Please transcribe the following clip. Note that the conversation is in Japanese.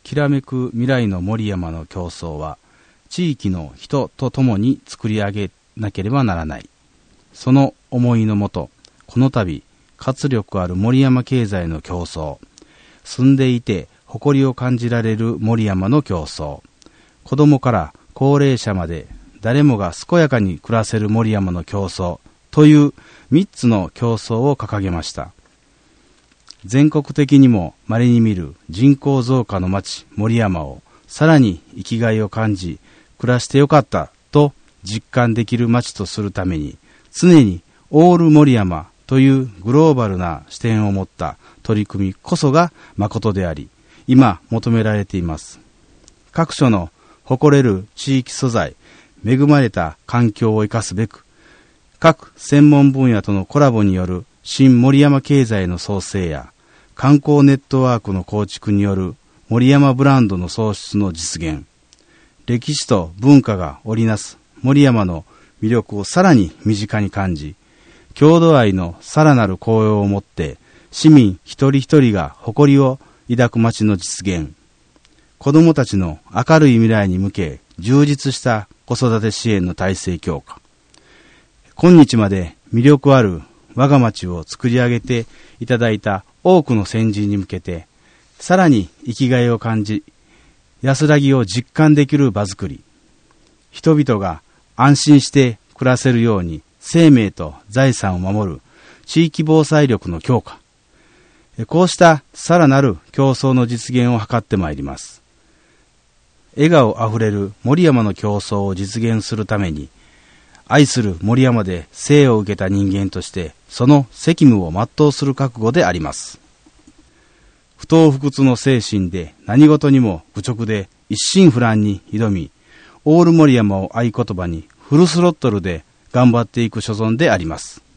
きらめく未来の森山の競争は、地域の人と共に作り上げなければならない。その思いのもと、この度、活力ある森山経済の競争、住んでいて誇りを感じられる森山の競争、子供から高齢者まで誰もが健やかに暮らせる森山の競争という3つの競争を掲げました。全国的にも稀に見る人口増加の町森山をさらに生きがいを感じ、暮らしてよかったと実感できる町とするために、常にオール森山というグローバルな視点を持った取り組みこそが誠であり、今求められています。各所の誇れる地域素材、恵まれた環境を生かすべく、各専門分野とのコラボによる新森山経済の創生や、観光ネットワークの構築による森山ブランドの創出の実現、歴史と文化が織りなす森山の魅力をさらに身近に感じ、郷土愛のさらなる高揚をもって、市民一人一人が誇りを抱く街の実現、子どもたちの明るい未来に向け、充実した子育て支援の体制強化、今日まで魅力ある我が町を作り上げていただいた多くの先人に向けて、さらに生きがいを感じ、安らぎを実感できる場づくり、人々が安心して暮らせるように生命と財産を守る地域防災力の強化、こうしたさらなる競争の実現を図ってまいります。笑顔あふれる森山の競争を実現するために、愛する森山で生を受けた人間として、その責務を全うする覚悟であります。不撓不屈の精神で何事にも愚直で一心不乱に挑み、オール森山を合言葉にフルスロットルで頑張っていく所存であります。